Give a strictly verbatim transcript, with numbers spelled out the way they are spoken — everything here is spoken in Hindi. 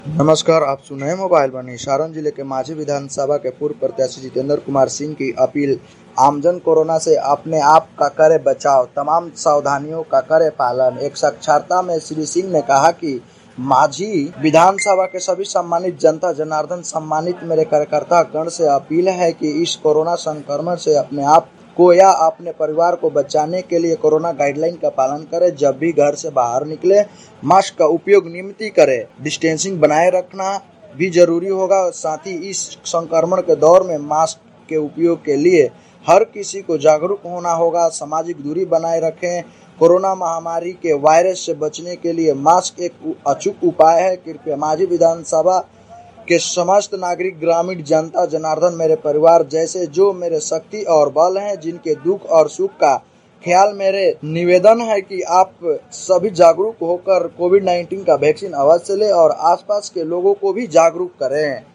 नमस्कार, आप सुन रहे हैं मोबाइल बनी। सारण जिले के मांझी विधानसभा के पूर्व प्रत्याशी जितेंद्र कुमार सिंह की अपील। आमजन कोरोना से अपने आप का करे बचाव, तमाम सावधानियों का करे पालन। एक साक्षात्कार में श्री सिंह ने कहा कि मांझी विधानसभा के सभी सम्मानित जनता जनार्दन, सम्मानित मेरे कार्यकर्ता गण से अपील है कि इस कोरोना संक्रमण से अपने आप को या अपने परिवार को बचाने के लिए कोरोना गाइडलाइन का पालन करें। जब भी घर से बाहर निकले, मास्क का उपयोग नियमित करें। डिस्टेंसिंग बनाए रखना भी जरूरी होगा। साथ ही इस संक्रमण के दौर में मास्क के उपयोग के लिए हर किसी को जागरूक होना होगा। सामाजिक दूरी बनाए रखें। कोरोना महामारी के वायरस से बचने के लिए मास्क एक अचूक उपाय है। कृपया मांझी विधानसभा के समस्त नागरिक, ग्रामीण जनता जनार्दन, मेरे परिवार जैसे जो मेरे शक्ति और बल हैं, जिनके दुख और सुख का ख्याल, मेरे निवेदन है कि आप सभी जागरूक होकर कोविड नाइन्टीन का वैक्सीन अवश्य लें और आसपास के लोगों को भी जागरूक करें।